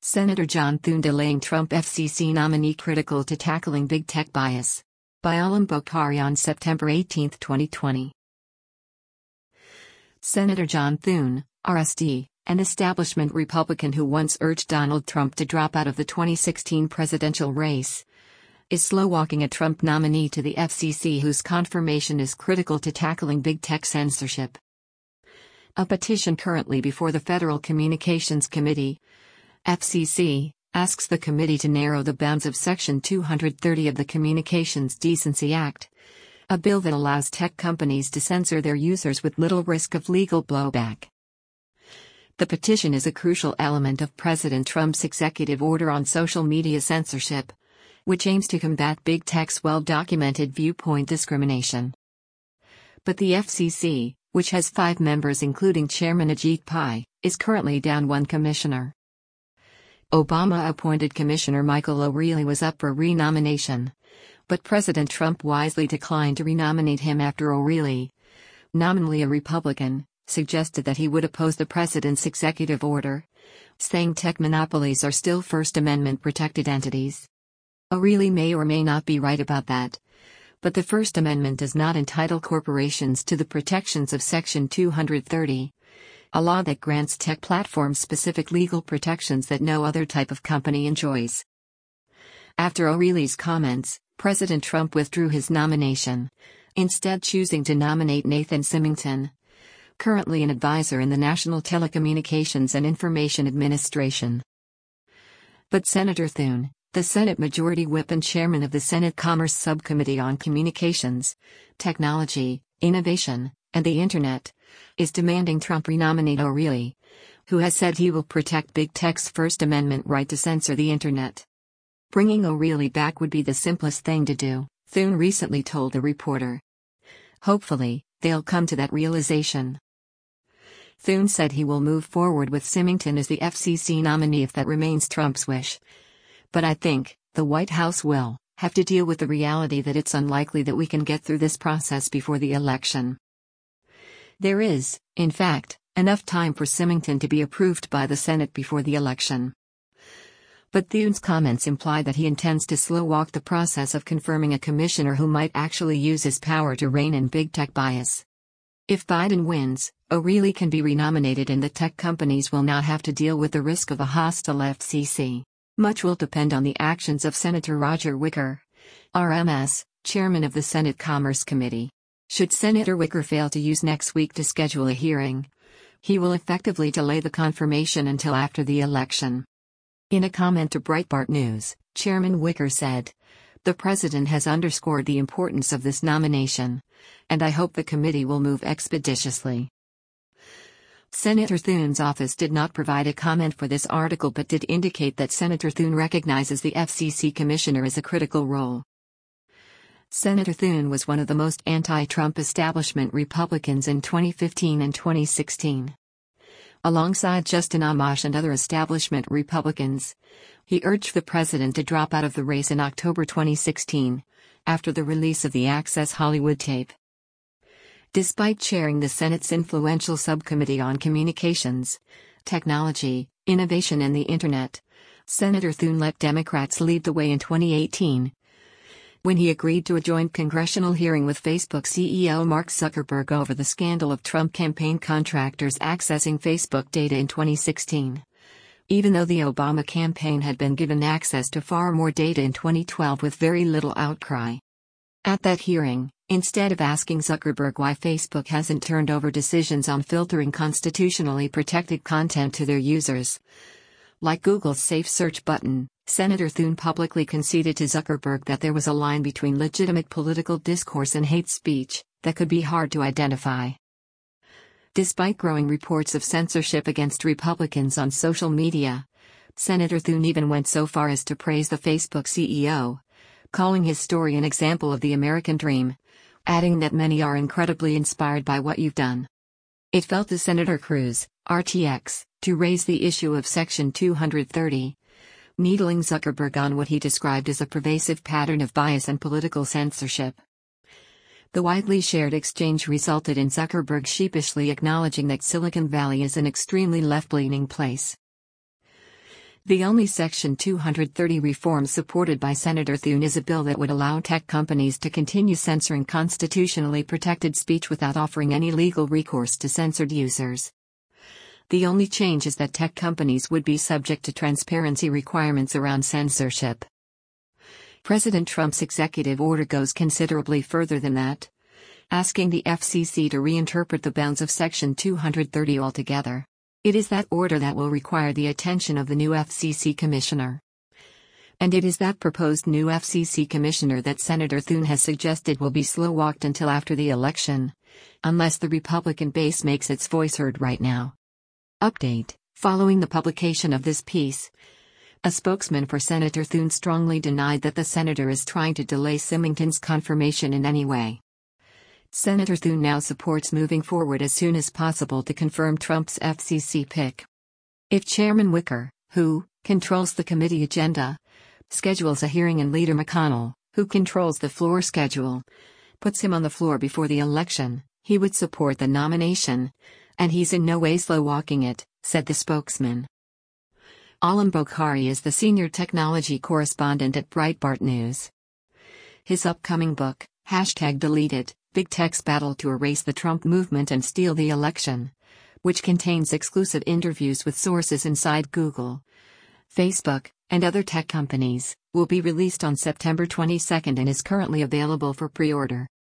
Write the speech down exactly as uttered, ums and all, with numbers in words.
Senator John Thune delaying Trump F C C nominee critical to tackling big tech bias. By Alam Bokhari on September eighteenth, twenty twenty. Senator John Thune, R S D, an establishment Republican who once urged Donald Trump to drop out of the twenty sixteen presidential race, is slow-walking a Trump nominee to the F C C whose confirmation is critical to tackling big tech censorship. A petition currently before the Federal Communications Committee, F C C, asks the committee to narrow the bounds of Section two thirty of the Communications Decency Act, a bill that allows tech companies to censor their users with little risk of legal blowback. The petition is a crucial element of President Trump's executive order on social media censorship, which aims to combat big tech's well-documented viewpoint discrimination. But the F C C, which has five members including Chairman Ajit Pai, is currently down one commissioner. Obama-appointed Commissioner Michael O'Rielly was up for renomination, but President Trump wisely declined to renominate him after O'Rielly, nominally a Republican, suggested that he would oppose the president's executive order, saying tech monopolies are still First Amendment-protected entities. O'Rielly may or may not be right about that, but the First Amendment does not entitle corporations to the protections of Section two thirty. A law that grants tech platforms specific legal protections that no other type of company enjoys. After O'Rielly's comments, President Trump withdrew his nomination, instead choosing to nominate Nathan Symington, currently an advisor in the National Telecommunications and Information Administration. But Senator Thune, the Senate Majority Whip and chairman of the Senate Commerce Subcommittee on Communications, Technology, Innovation, and the Internet, is demanding Trump renominate O'Rielly, who has said he will protect big tech's First Amendment right to censor the Internet. Bringing O'Rielly back would be the simplest thing to do, Thune recently told a reporter. Hopefully, they'll come to that realization. Thune said he will move forward with Symington as the F C C nominee if that remains Trump's wish. But I think the White House will have to deal with the reality that it's unlikely that we can get through this process before the election. There is, in fact, enough time for Symington to be approved by the Senate before the election. But Thune's comments imply that he intends to slow-walk the process of confirming a commissioner who might actually use his power to rein in big tech bias. If Biden wins, O'Rielly can be renominated and the tech companies will not have to deal with the risk of a hostile F C C. Much will depend on the actions of Senator Roger Wicker, R M S, chairman of the Senate Commerce Committee. Should Senator Wicker fail to use next week to schedule a hearing, he will effectively delay the confirmation until after the election. In a comment to Breitbart News, Chairman Wicker said, "The president has underscored the importance of this nomination, and I hope the committee will move expeditiously." Senator Thune's office did not provide a comment for this article but did indicate that Senator Thune recognizes the F C C commissioner as a critical role. Senator Thune was one of the most anti-Trump establishment Republicans in twenty fifteen and twenty sixteen. Alongside Justin Amash and other establishment Republicans, he urged the president to drop out of the race in October twenty sixteen, after the release of the Access Hollywood tape. Despite chairing the Senate's influential subcommittee on communications, technology, innovation and the Internet, Senator Thune let Democrats lead the way in twenty eighteen, when he agreed to a joint congressional hearing with Facebook C E O Mark Zuckerberg over the scandal of Trump campaign contractors accessing Facebook data in twenty sixteen. Even though the Obama campaign had been given access to far more data in twenty twelve with very little outcry. At that hearing, instead of asking Zuckerberg why Facebook hasn't turned over decisions on filtering constitutionally protected content to their users, like Google's Safe Search button, Senator Thune publicly conceded to Zuckerberg that there was a line between legitimate political discourse and hate speech that could be hard to identify. Despite growing reports of censorship against Republicans on social media, Senator Thune even went so far as to praise the Facebook C E O, calling his story an example of the American dream, adding that many are incredibly inspired by what you've done. It fell to Senator Cruz, R T X, to raise the issue of Section two thirty, needling Zuckerberg on what he described as a pervasive pattern of bias and political censorship. The widely shared exchange resulted in Zuckerberg sheepishly acknowledging that Silicon Valley is an extremely left-leaning place. The only Section two thirty reform supported by Senator Thune is a bill that would allow tech companies to continue censoring constitutionally protected speech without offering any legal recourse to censored users. The only change is that tech companies would be subject to transparency requirements around censorship. President Trump's executive order goes considerably further than that, asking the F C C to reinterpret the bounds of Section two thirty altogether. It is that order that will require the attention of the new F C C commissioner. And it is that proposed new F C C commissioner that Senator Thune has suggested will be slow-walked until after the election, unless the Republican base makes its voice heard right now. Update: following the publication of this piece, a spokesman for Senator Thune strongly denied that the senator is trying to delay Symington's confirmation in any way. Senator Thune now supports moving forward as soon as possible to confirm Trump's F C C pick. If Chairman Wicker, who controls the committee agenda, schedules a hearing and Leader McConnell, who controls the floor schedule, puts him on the floor before the election, he would support the nomination, and he's in no way slow-walking it, said the spokesman. Alam Bokhari is the senior technology correspondent at Breitbart News. His upcoming book, Hashtag Deleted, Big Tech's Battle to Erase the Trump Movement and Steal the Election, which contains exclusive interviews with sources inside Google, Facebook, and other tech companies, will be released on September twenty-second and is currently available for pre-order.